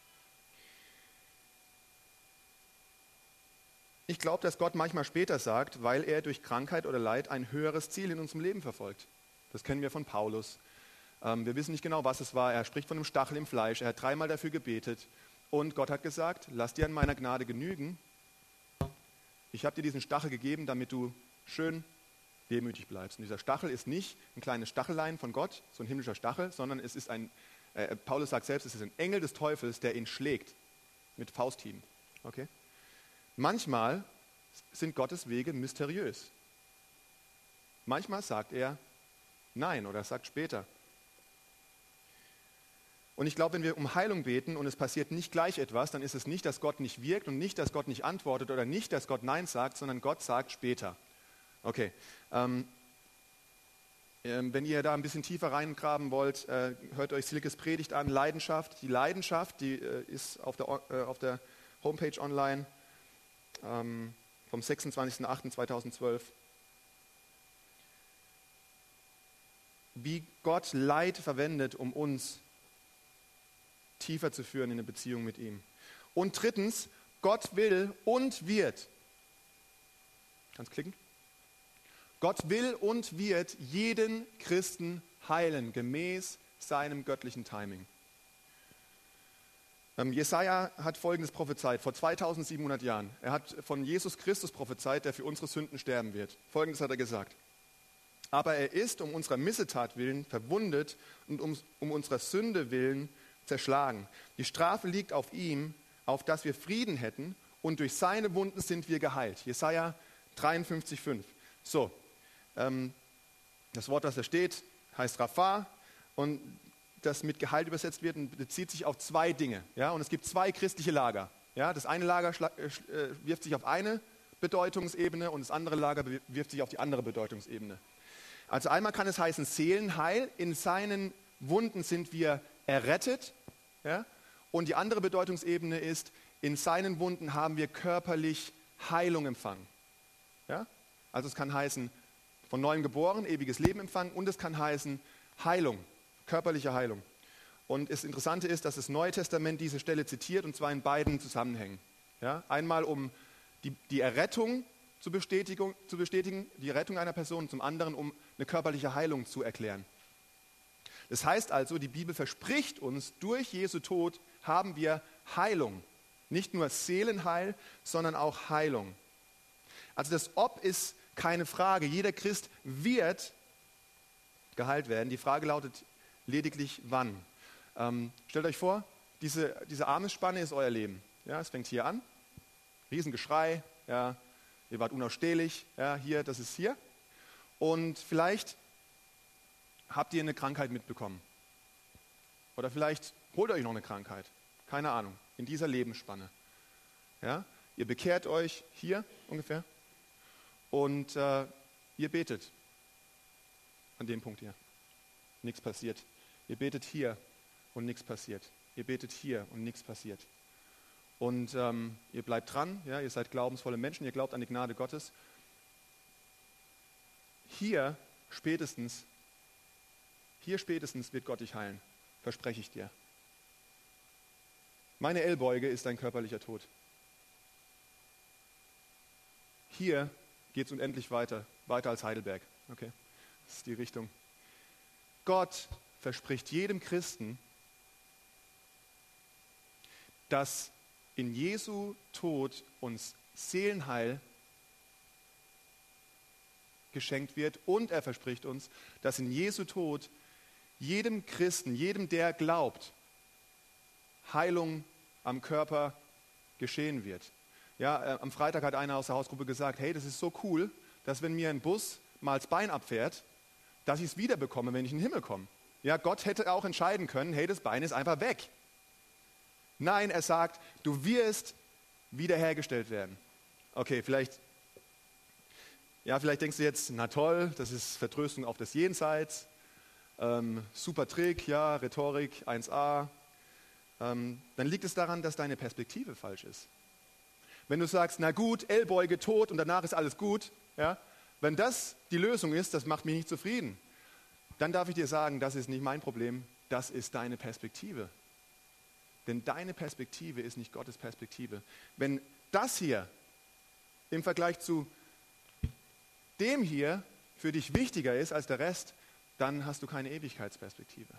Ich glaube, dass Gott manchmal später sagt, weil er durch Krankheit oder Leid ein höheres Ziel in unserem Leben verfolgt. Das kennen wir von Paulus. Wir wissen nicht genau, was es war. Er spricht von einem Stachel im Fleisch. Er hat 3-mal dafür gebetet. Und Gott hat gesagt, lass dir an meiner Gnade genügen. Ich habe dir diesen Stachel gegeben, damit du schön demütig bleibst. Und dieser Stachel ist nicht ein kleines Stachellein von Gott, so ein himmlischer Stachel, sondern es ist Paulus sagt selbst, es ist ein Engel des Teufels, der ihn schlägt mit Fausthieben. Okay? Manchmal sind Gottes Wege mysteriös. Manchmal sagt er nein oder sagt später. Und ich glaube, wenn wir um Heilung beten und es passiert nicht gleich etwas, dann ist es nicht, dass Gott nicht wirkt und nicht, dass Gott nicht antwortet oder nicht, dass Gott Nein sagt, sondern Gott sagt später. Okay. Wenn ihr da ein bisschen tiefer reingraben wollt, hört euch Silkes Predigt an, Leidenschaft. Die Leidenschaft, die ist auf der Homepage online vom 26.08.2012. Wie Gott Leid verwendet, um uns tiefer zu führen in eine Beziehung mit ihm. Und drittens, Gott will und wird. Kannst klicken? Gott will und wird jeden Christen heilen, gemäß seinem göttlichen Timing. Jesaja hat Folgendes prophezeit, vor 2700 Jahren. Er hat von Jesus Christus prophezeit, der für unsere Sünden sterben wird. Folgendes hat er gesagt. Aber er ist um unserer Missetat willen verwundet und um unserer Sünde willen zerschlagen. Die Strafe liegt auf ihm, auf dass wir Frieden hätten, und durch seine Wunden sind wir geheilt. Jesaja 53,5. So, das Wort, das da steht, heißt Rapha, und das mit geheilt übersetzt wird und bezieht sich auf 2 Dinge. Ja? Und es gibt 2 christliche Lager. Ja? Das eine Lager wirft sich auf eine Bedeutungsebene und das andere Lager wirft sich auf die andere Bedeutungsebene. Also einmal kann es heißen Seelenheil, in seinen Wunden sind wir errettet. Ja? Und die andere Bedeutungsebene ist, in seinen Wunden haben wir körperlich Heilung empfangen. Ja? Also es kann heißen, von neuem geboren, ewiges Leben empfangen, und es kann heißen Heilung, körperliche Heilung. Und das Interessante ist, dass das Neue Testament diese Stelle zitiert, und zwar in beiden Zusammenhängen. Ja? Einmal um die Errettung zu bestätigen, die Rettung einer Person, zum anderen um eine körperliche Heilung zu erklären. Das heißt also, die Bibel verspricht uns, durch Jesu Tod haben wir Heilung. Nicht nur Seelenheil, sondern auch Heilung. Also das Ob ist keine Frage. Jeder Christ wird geheilt werden. Die Frage lautet lediglich wann. Stellt euch vor, diese Armesspanne ist euer Leben. Ja, es fängt hier an. Riesengeschrei. Ja, ihr wart unausstehlich. Ja, hier, das ist hier. Und vielleicht habt ihr eine Krankheit mitbekommen. Oder vielleicht holt euch noch eine Krankheit. Keine Ahnung. In dieser Lebensspanne. Ja? Ihr bekehrt euch hier ungefähr. Und ihr betet. An dem Punkt hier. Nichts passiert. Ihr betet hier und nichts passiert. Ihr betet hier und nichts passiert. Und ihr bleibt dran. Ja? Ihr seid glaubensvolle Menschen. Ihr glaubt an die Gnade Gottes. Hier spätestens Hier spätestens wird Gott dich heilen, verspreche ich dir. Meine Ellbeuge ist ein körperlicher Tod. Hier geht es unendlich weiter als Heidelberg. Okay, das ist die Richtung. Gott verspricht jedem Christen, dass in Jesu Tod uns Seelenheil geschenkt wird, und er verspricht uns, dass in Jesu Tod jedem Christen, jedem, der glaubt, Heilung am Körper geschehen wird. Ja, am Freitag hat einer aus der Hausgruppe gesagt, hey, das ist so cool, dass wenn mir ein Bus mal das Bein abfährt, dass ich es wiederbekomme, wenn ich in den Himmel komme. Ja, Gott hätte auch entscheiden können, hey, das Bein ist einfach weg. Nein, er sagt, du wirst wiederhergestellt werden. Okay, vielleicht denkst du jetzt, na toll, das ist Vertröstung auf das Jenseits. Super Trick, ja, Rhetorik 1a. Dann liegt es daran, dass deine Perspektive falsch ist. Wenn du sagst, na gut, Ellbeuge tot und danach ist alles gut, ja, wenn das die Lösung ist, das macht mich nicht zufrieden, dann darf ich dir sagen, das ist nicht mein Problem, das ist deine Perspektive. Denn deine Perspektive ist nicht Gottes Perspektive. Wenn das hier im Vergleich zu dem hier für dich wichtiger ist als der Rest, dann hast du keine Ewigkeitsperspektive.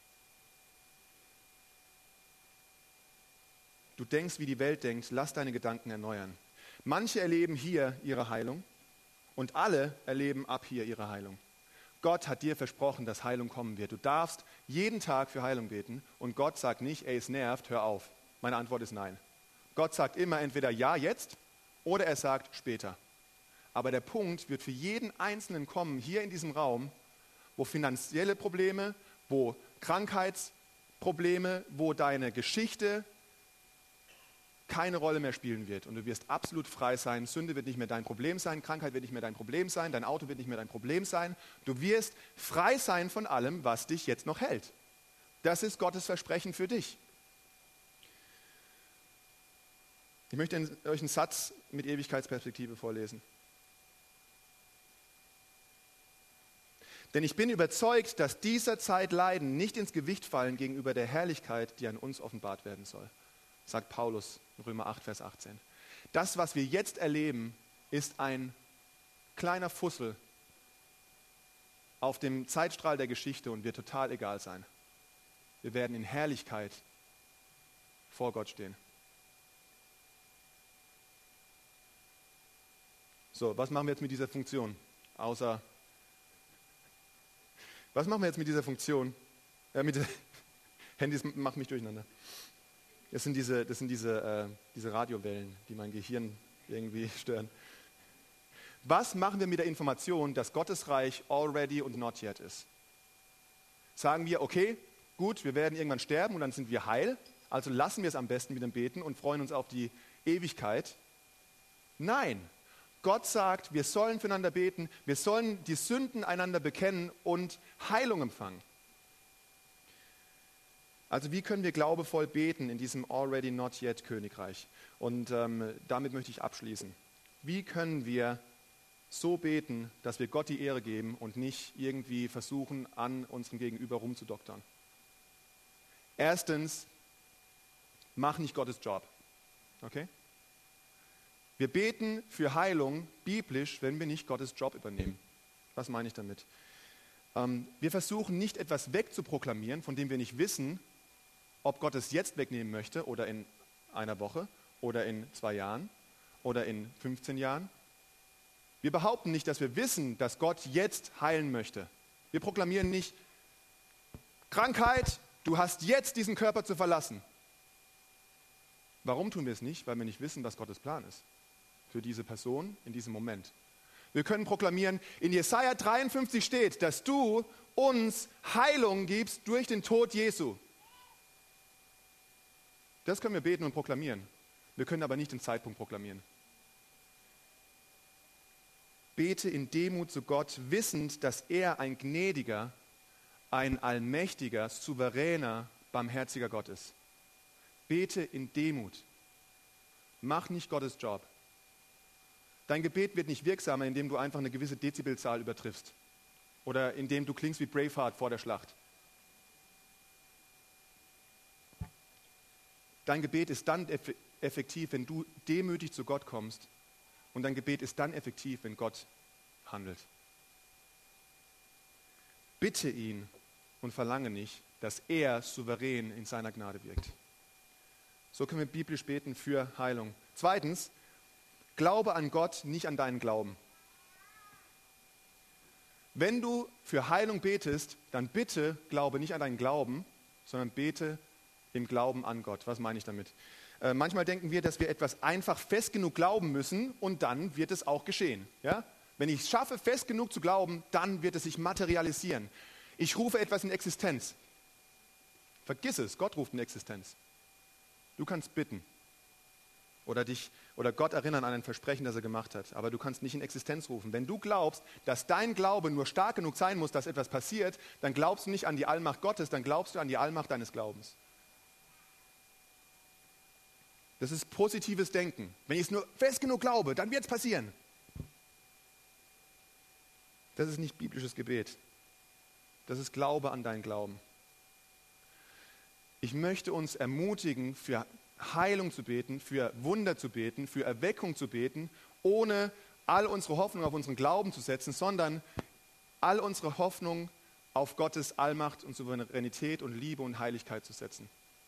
Du denkst, wie die Welt denkt, lass deine Gedanken erneuern. Manche erleben hier ihre Heilung und alle erleben ab hier ihre Heilung. Gott hat dir versprochen, dass Heilung kommen wird. Du darfst jeden Tag für Heilung beten und Gott sagt nicht, ey, es nervt, hör auf. Meine Antwort ist nein. Gott sagt immer entweder ja jetzt oder er sagt später. Aber der Punkt wird für jeden Einzelnen kommen, hier in diesem Raum, wo finanzielle Probleme, wo Krankheitsprobleme, wo deine Geschichte keine Rolle mehr spielen wird. Und du wirst absolut frei sein. Sünde wird nicht mehr dein Problem sein, Krankheit wird nicht mehr dein Problem sein, dein Auto wird nicht mehr dein Problem sein. Du wirst frei sein von allem, was dich jetzt noch hält. Das ist Gottes Versprechen für dich. Ich möchte euch einen Satz mit Ewigkeitsperspektive vorlesen. Denn ich bin überzeugt, dass dieser Zeit Leiden nicht ins Gewicht fallen gegenüber der Herrlichkeit, die an uns offenbart werden soll. Sagt Paulus in Römer 8, Vers 18. Das, was wir jetzt erleben, ist ein kleiner Fussel auf dem Zeitstrahl der Geschichte und wird total egal sein. Wir werden in Herrlichkeit vor Gott stehen. So, was machen wir jetzt mit dieser Funktion? Was machen wir jetzt mit dieser Funktion? Handys machen mich durcheinander. Das sind diese Radiowellen, die mein Gehirn irgendwie stören. Was machen wir mit der Information, dass Gottes Reich already und not yet ist? Sagen wir, okay, gut, wir werden irgendwann sterben und dann sind wir heil, also lassen wir es am besten mit dem Beten und freuen uns auf die Ewigkeit? Nein, Gott sagt, wir sollen füreinander beten, wir sollen die Sünden einander bekennen und Heilung empfangen. Also wie können wir glaubevoll beten in diesem already not yet Königreich? Und damit möchte ich abschließen. Wie können wir so beten, dass wir Gott die Ehre geben und nicht irgendwie versuchen, an unserem Gegenüber rumzudoktern? Erstens, mach nicht Gottes Job. Okay? Wir beten für Heilung biblisch, wenn wir nicht Gottes Job übernehmen. Was meine ich damit? Wir versuchen nicht etwas wegzuproklamieren, von dem wir nicht wissen, ob Gott es jetzt wegnehmen möchte oder in einer Woche oder in 2 Jahren oder in 15 Jahren. Wir behaupten nicht, dass wir wissen, dass Gott jetzt heilen möchte. Wir proklamieren nicht, Krankheit, du hast jetzt diesen Körper zu verlassen. Warum tun wir es nicht? Weil wir nicht wissen, was Gottes Plan ist für diese Person in diesem Moment. Wir können proklamieren, in Jesaja 53 steht, dass du uns Heilung gibst durch den Tod Jesu. Das können wir beten und proklamieren. Wir können aber nicht den Zeitpunkt proklamieren. Bete in Demut zu Gott, wissend, dass er ein gnädiger, ein allmächtiger, souveräner, barmherziger Gott ist. Bete in Demut. Mach nicht Gottes Job. Dein Gebet wird nicht wirksamer, indem du einfach eine gewisse Dezibelzahl übertriffst. oder indem du klingst wie Braveheart vor der Schlacht. Dein Gebet ist dann effektiv, wenn du demütig zu Gott kommst. Und dein Gebet ist dann effektiv, wenn Gott handelt. Bitte ihn und verlange nicht, dass er souverän in seiner Gnade wirkt. So können wir biblisch beten für Heilung. Zweitens, glaube an Gott, nicht an deinen Glauben. Wenn du für Heilung betest, dann bitte glaube nicht an deinen Glauben, sondern bete im Glauben an Gott. Was meine ich damit? Manchmal denken wir, dass wir etwas einfach fest genug glauben müssen und dann wird es auch geschehen. Ja? Wenn ich es schaffe, fest genug zu glauben, dann wird es sich materialisieren. Ich rufe etwas in Existenz. Vergiss es, Gott ruft in Existenz. Du kannst bitten oder Gott erinnern an ein Versprechen, das er gemacht hat, aber du kannst nicht in Existenz rufen. Wenn du glaubst, dass dein Glaube nur stark genug sein muss, dass etwas passiert, dann glaubst du nicht an die Allmacht Gottes, dann glaubst du an die Allmacht deines Glaubens. Das ist positives Denken. Wenn ich es nur fest genug glaube, dann wird es passieren. Das ist nicht biblisches Gebet. Das ist Glaube an deinen Glauben. Ich möchte uns ermutigen, für Heilung zu beten, für Wunder zu beten, für Erweckung zu beten, ohne all unsere Hoffnung auf unseren Glauben zu setzen, sondern all unsere Hoffnung auf Gottes Allmacht und Souveränität und Liebe und Heiligkeit zu setzen.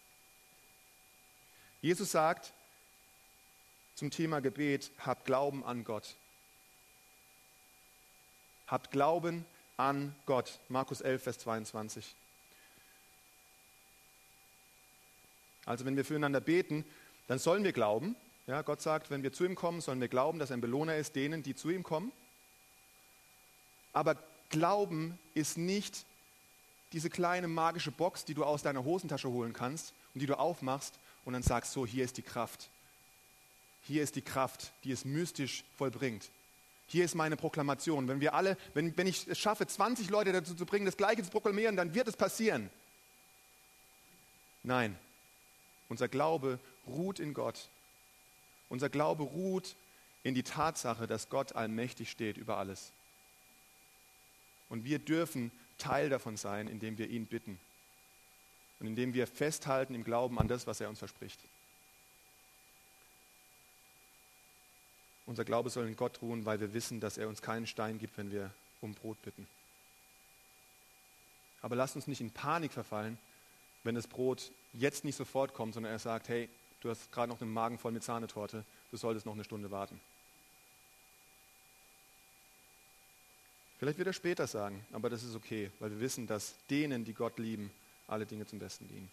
Jesus sagt zum Thema Gebet, habt Glauben an Gott. Habt Glauben an Gott. Markus 11, Vers 22. Also wenn wir füreinander beten, dann sollen wir glauben. Ja, Gott sagt, wenn wir zu ihm kommen, sollen wir glauben, dass er ein Belohner ist denen, die zu ihm kommen. Aber Glauben ist nicht diese kleine magische Box, die du aus deiner Hosentasche holen kannst und die du aufmachst und dann sagst, so, hier ist die Kraft. Hier ist die Kraft, die es mystisch vollbringt. Hier ist meine Proklamation. Wenn ich es schaffe, 20 Leute dazu zu bringen, das Gleiche zu proklamieren, dann wird es passieren. Nein, unser Glaube ruht in Gott. Unser Glaube ruht in die Tatsache, dass Gott allmächtig steht über alles. Und wir dürfen Teil davon sein, indem wir ihn bitten. Und indem wir festhalten im Glauben an das, was er uns verspricht. Unser Glaube soll in Gott ruhen, weil wir wissen, dass er uns keinen Stein gibt, wenn wir um Brot bitten. Aber lasst uns nicht in Panik verfallen, wenn das Brot jetzt nicht sofort kommt, sondern er sagt, hey, du hast gerade noch den Magen voll mit Sahnetorte, du solltest noch eine Stunde warten. Vielleicht wird er später sagen, aber das ist okay, weil wir wissen, dass denen, die Gott lieben, alle Dinge zum Besten dienen.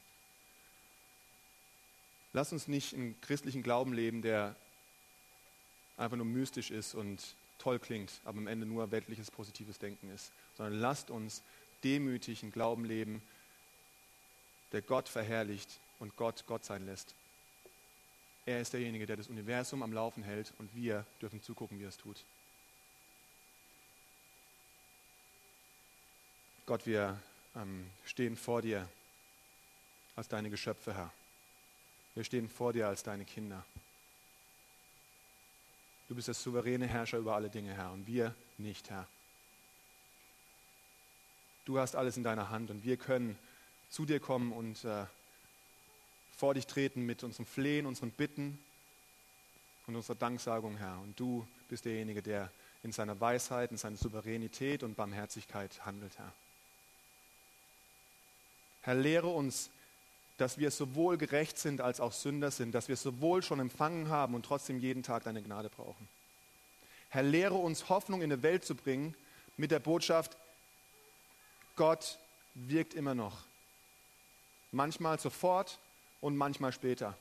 Lass uns nicht einen christlichen Glauben leben, der einfach nur mystisch ist und toll klingt, aber am Ende nur weltliches, positives Denken ist, sondern lasst uns demütig einen Glauben leben, der Gott verherrlicht und Gott Gott sein lässt. Er ist derjenige, der das Universum am Laufen hält und wir dürfen zugucken, wie er es tut. Gott, wir stehen vor dir als deine Geschöpfe, Herr. Wir stehen vor dir als deine Kinder. Du bist der souveräne Herrscher über alle Dinge, Herr, und wir nicht, Herr. Du hast alles in deiner Hand und wir können zu dir kommen und vor dich treten mit unserem Flehen, unseren Bitten und unserer Danksagung, Herr. Und du bist derjenige, der in seiner Weisheit, in seiner Souveränität und Barmherzigkeit handelt, Herr. Herr, lehre uns, dass wir sowohl gerecht sind als auch Sünder sind, dass wir sowohl schon empfangen haben und trotzdem jeden Tag deine Gnade brauchen. Herr, lehre uns, Hoffnung in eine Welt zu bringen mit der Botschaft, Gott wirkt immer noch. Manchmal sofort und manchmal später.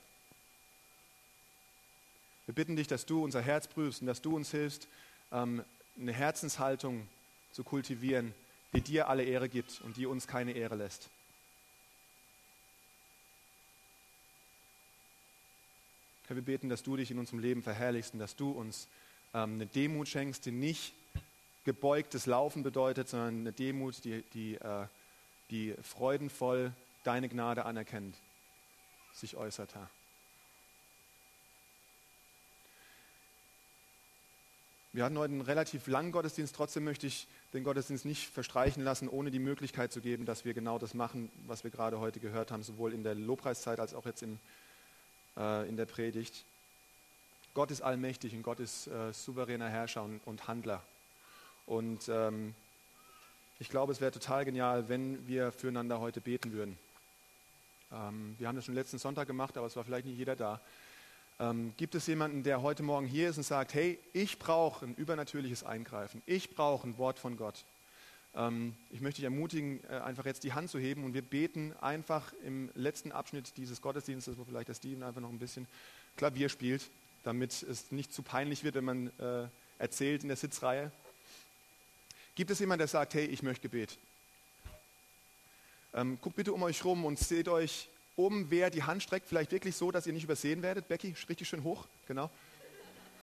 Wir bitten dich, dass du unser Herz prüfst und dass du uns hilfst, eine Herzenshaltung zu kultivieren, die dir alle Ehre gibt und die uns keine Ehre lässt. Herr, wir beten, dass du dich in unserem Leben verherrlichst und dass du uns eine Demut schenkst, die nicht gebeugtes Laufen bedeutet, sondern eine Demut, die freudenvoll deine Gnade anerkennt, sich äußert, Herr. Wir hatten heute einen relativ langen Gottesdienst, trotzdem möchte ich den Gottesdienst nicht verstreichen lassen, ohne die Möglichkeit zu geben, dass wir genau das machen, was wir gerade heute gehört haben, sowohl in der Lobpreiszeit als auch jetzt in der Predigt. Gott ist allmächtig und Gott ist souveräner Herrscher und Handler. Und ich glaube, es wäre total genial, wenn wir füreinander heute beten würden. Wir haben das schon letzten Sonntag gemacht, aber es war vielleicht nicht jeder da. Gibt es jemanden, der heute Morgen hier ist und sagt, hey, ich brauche ein übernatürliches Eingreifen, ich brauche ein Wort von Gott. Ich möchte dich ermutigen, einfach jetzt die Hand zu heben und wir beten einfach im letzten Abschnitt dieses Gottesdienstes, wo vielleicht der Steven einfach noch ein bisschen Klavier spielt, damit es nicht zu peinlich wird, wenn man erzählt in der Sitzreihe. Gibt es jemanden, der sagt, hey, ich möchte Gebet? Guckt bitte um euch rum und seht euch wer die Hand streckt, vielleicht wirklich so, dass ihr nicht übersehen werdet. Becky, richtig schön hoch, genau.